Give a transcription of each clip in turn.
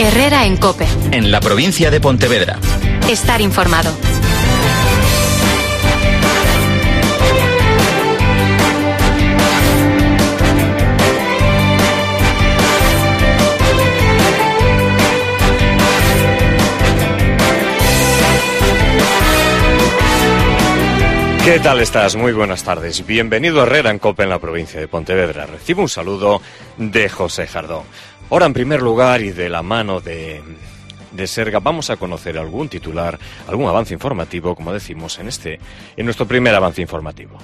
Herrera en COPE. En la provincia de Pontevedra. Estar informado. ¿Qué tal estás? Muy buenas tardes. Bienvenido a Herrera en COPE en la provincia de Pontevedra. Recibo un saludo de José Jardón. Ahora, en primer lugar, y de la mano de Serga, vamos a conocer algún titular, algún avance informativo, como decimos en nuestro primer avance informativo.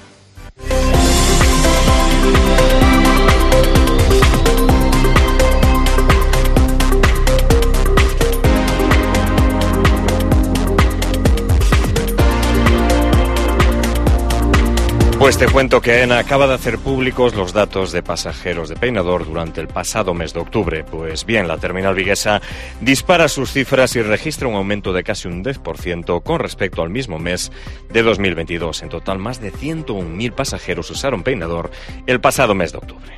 Pues te cuento que AENA acaba de hacer públicos los datos de pasajeros de Peinador durante el pasado mes de octubre. Pues bien, la terminal viguesa dispara sus cifras y registra un aumento de casi un 10% con respecto al mismo mes de 2022. En total, más de 101.000 pasajeros usaron Peinador el pasado mes de octubre.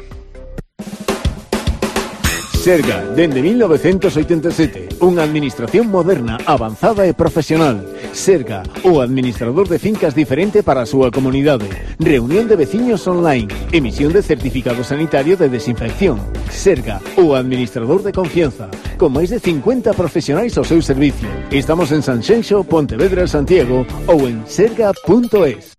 Serga, dende 1987, unha administración moderna, avanzada e profesional. Serga, o administrador de fincas diferente para a súa comunidade. Reunión de veciños online. Emisión de certificado sanitario de desinfección. Serga, o administrador de confianza. Con máis de 50 profesionais ao seu servicio. Estamos en Sanxenxo, Pontevedra, Santiago ou en serga.es.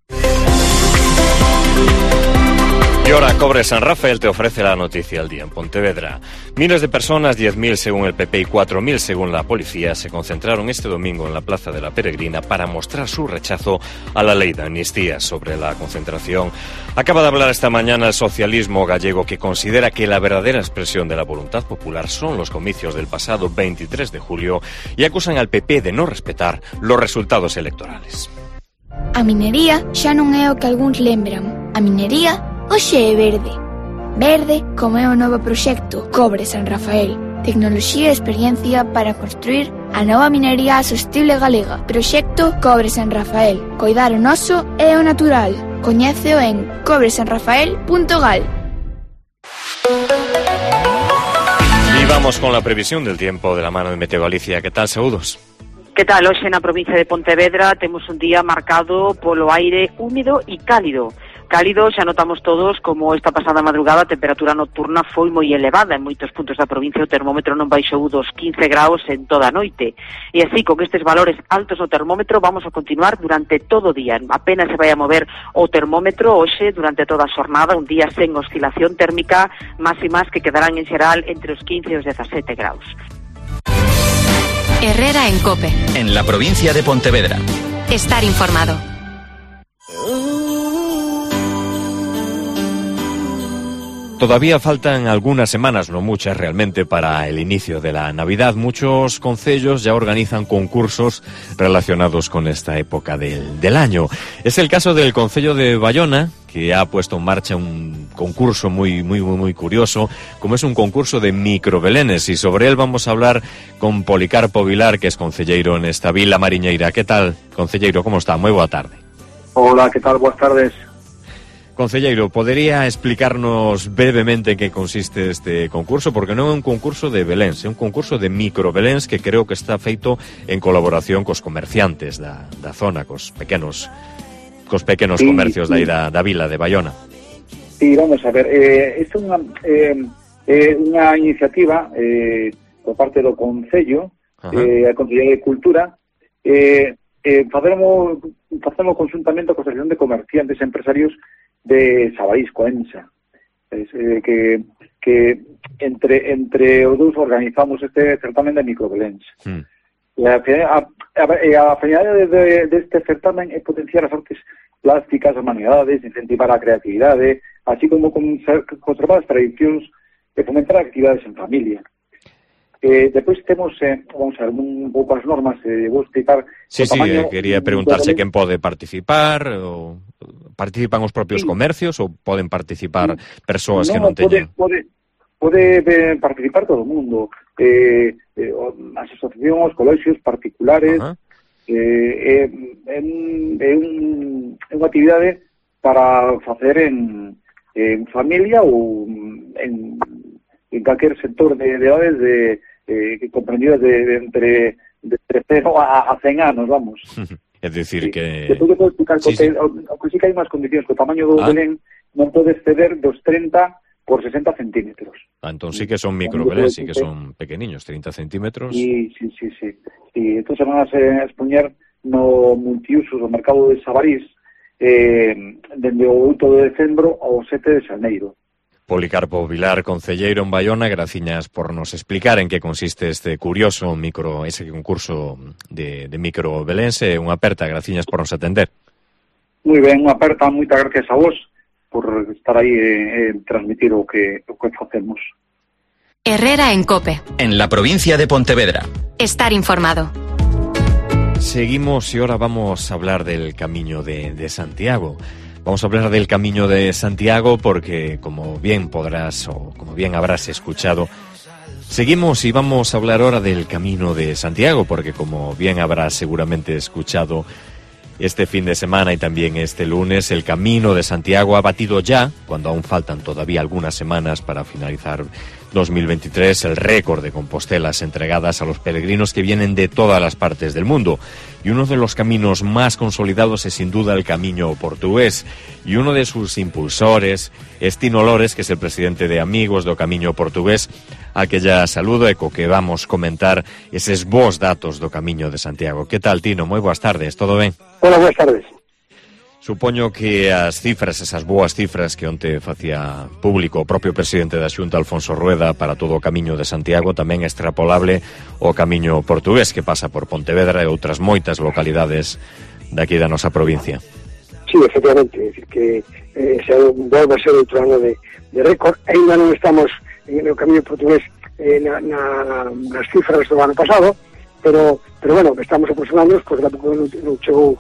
Y ahora Cobre San Rafael te ofrece la noticia al día en Pontevedra. Miles de personas, 10.000 según el PP y 4.000 según la policía, se concentraron este domingo en la Plaza de la Peregrina para mostrar su rechazo a la ley de amnistía. Sobre la concentración acaba de hablar esta mañana el socialismo gallego, que considera que la verdadera expresión de la voluntad popular son los comicios del pasado 23 de julio y acusan al PP de no respetar los resultados electorales. A minería xa non é o que algúns lembran. A minería hoxe é verde. Verde como é o novo proxecto Cobre San Rafael. Tecnoloxía e experiencia para construir a nova minería sostible galega. Proxecto Cobre San Rafael. Coidar o noso e o natural. Coñéceo en cobresanrafael.gal. Y vamos con la previsión del tiempo de la mano de Meteo Galicia. ¿Qué tal, saúdos? Que tal? Hoxe na provincia de Pontevedra temos un día marcado polo aire húmido e cálido. Cálido, xa notamos todos como esta pasada madrugada a temperatura nocturna foi moi elevada en moitos puntos da provincia. O termómetro non baixou dos 15 graus en toda a noite. E así, con estes valores altos no termómetro, vamos a continuar durante todo o día. Apenas se vai a mover o termómetro hoxe durante toda a xornada, un día sen oscilación térmica, máximas que quedarán en xeral entre os 15 e os 17 graus. Herrera en COPE. En la provincia de Pontevedra. Estar informado. Todavía faltan algunas semanas, no muchas realmente, para el inicio de la Navidad. Muchos concellos ya organizan concursos relacionados con esta época del año. Es el caso del concello de Bayona, que ha puesto en marcha un concurso muy curioso, como es un concurso de microbelenes, y sobre él vamos a hablar con Policarpo Vilar, que es concelleiro en esta vila mariñeira. ¿Qué tal, concelleiro? ¿Cómo está? Muy boa tarde. Hola, ¿qué tal? Buenas tardes. Concelleiro, ¿podería explicarnos brevemente en qué consiste este concurso? Porque non é un concurso de beléns, é un concurso de microbeléns que creo que está feito en colaboración cos comerciantes da zona, cos pequenos sí, comercios sí, da vila de Bayona. Sí, vamos a ver, esta é unha iniciativa por parte do Concello, a Consellería de Cultura, facemos conjuntamente a Asociación de Comerciantes e Empresarios de Sabarisco, ENSA, que entre os dous organizamos este certamen de microbeléns. E a finalidade deste certamen é potenciar as artes plásticas, as manualidades, incentivar a creatividade, así como conservar as tradicións e fomentar actividades en familia. Despois temos, vamos a ver, un pouco as normas, vou explicar... Sí, quería preguntarse quen pode participar, ou participan os propios comercios ou poden participar persoas que non teñen... Pode participar todo o mundo, as asociacións, os colexios particulares, é unha actividade para facer en familia ou en calquer sector de edades comprendidas de entre 0 a 100 anos, vamos. É dicir que... Depois de explicar que sí que hai máis condicións, que o tamaño do Belén non pode exceder dos 30 por 60 centímetros. Entón sí que son microbelén, sí que son pequeniños, 30 centímetros. Sí. Entón se van a expoñer no multiusos do mercado de Sabarís dende o 8 de decembro ao 7 de xaneiro. Policarpo Vilar, concelleiro en Baiona, graciñas por nos explicar en que consiste este curioso ese concurso de microbelense. Unha aperta, graciñas por nos atender. Moi ben, unha aperta, moitas gracias a vos por estar aí e transmitir o que facemos. Herrera en COPE. En la provincia de Pontevedra. Estar informado. Seguimos y ahora vamos a hablar del Camino de Santiago. Vamos a hablar del Camino de Santiago porque, como bien podrás o como bien habrás escuchado, seguimos y vamos a hablar ahora del Camino de Santiago porque, como bien habrás seguramente escuchado, este fin de semana y también este lunes, el Camino de Santiago ha batido ya, cuando aún faltan todavía algunas semanas para finalizar 2023, el récord de compostelas entregadas a los peregrinos que vienen de todas las partes del mundo. Y uno de los caminos más consolidados es sin duda el Camino Portugués. Y uno de sus impulsores es Tino Lores, que es el presidente de Amigos do Camiño Portugués, a que ya saludo e co que vamos comentar eses bons datos do Camiño de Santiago. Que tal, Tino? Moi boas tardes, todo ben? Hola, boas tardes. Supoño que as cifras, esas boas cifras que onte facía público o propio presidente da Xunta, Alfonso Rueda, para todo o Camiño de Santiago, tamén é extrapolable ao Camiño Portugués, que pasa por Pontevedra e outras moitas localidades daqui da nosa provincia. Sí, efectivamente, é dicir que se volve a ser outro ano de récord. Ainda non estamos no Camiño Portugués nas cifras do ano pasado, pero bueno, estamos aproximándonos, porque tampouco non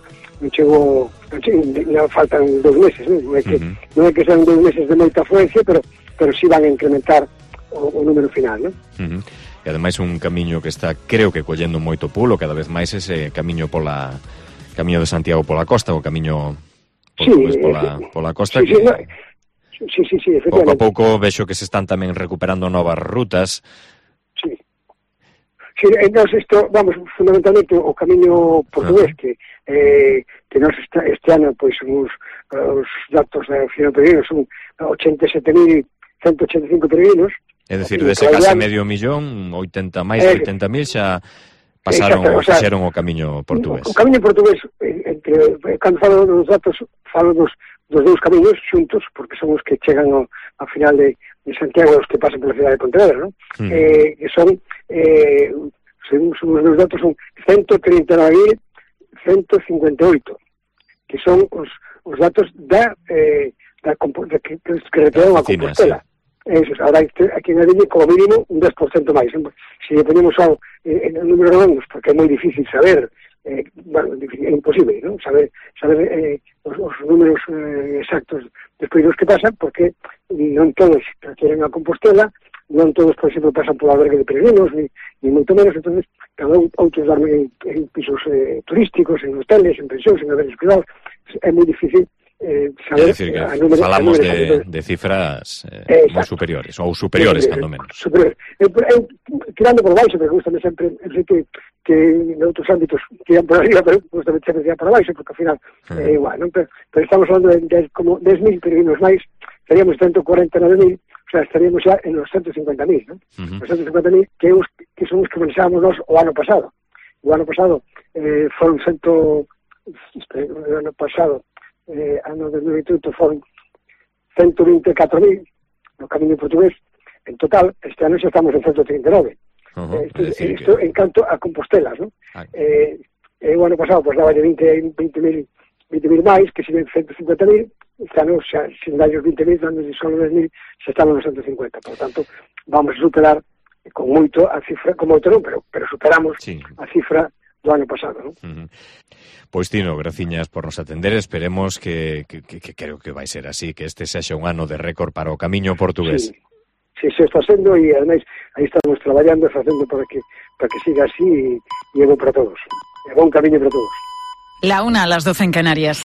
faltan 2 meses, non é que sean 2 meses de moita afluencia, pero sí van a incrementar o número final, non? E ademais un camiño que está, creo que collendo moito pulo cada vez máis ese camiño Camiño de Santiago pola costa, o camiño portugués pola costa. Sí, efectivamente. Pouco a pouco vexo que se están tamén recuperando novas rutas. Sí, nós vamos fundamentalmente o Camiño Portugués, que nós este ano, pois, os datos da oficina de peregrinos son 87.185 peregrinos. É dicir, dese case medio millón, 80.000 xa fixeron o Camiño Portugués. O Camiño Portugués, cando falo dos datos, falo dos dous camiños xuntos, porque son os que chegan ao final de Santiago, os que pasan pola cidade de Pontevedra, non? Que son, según os meus datos, son 139.158, que son os datos que representan a Compostela. Ahora aquí en Adelle, como mínimo, un 10% máis. Se ponemos o número redondos, porque é moi difícil saber, é imposible, non? Saber os números exactos despois dos que pasan, porque non todos requieren a Compostela, non todos, por exemplo, pasan por albergue de peregrinos, ni moito menos. Entonces, cada outros dormen en pisos turísticos, en hoteles, en pensións, en albergues privados. É moi difícil saber. É dicir, que falamos de cifras moi superiores, ou superiores, cando menos. Superiores. Tirando por baixo, porque gustame sempre, que en outros ámbitos tiran por arriba, pero gustame sempre tirar por baixo, porque ao final é igual, non? Pero estamos falando de como 10.000 peregrinos máis, estaríamos 149.000, o sea, estaríamos xa en los 150.000, non? Os 150.000 que son os que pensábamos nós o ano pasado. O ano pasado foron ano 2028 foron 124.000 no Camiño Portugués en total. Este ano xa estamos en 139. Isto en canto a Compostelas, non? O ano pasado pues daba de 20.000 máis, que siguen 150.000. Este ano xa, sin dar os 20.000, dando solo 10.000, xa estamos nos 150. Por tanto, vamos a superar con moito a cifra, con moito non, pero superamos a cifra do ano pasado, non? Pois, Tino, graciñas por nos atender. Esperemos que creo que vai ser así, que este sexa un ano de récord para o Camiño Portugués. Sí, se está sendo, e ademais aí estamos traballando, facendo para que siga así, e é bon para todos. É bon camiño para todos. La 1 a las 12 en Canarias.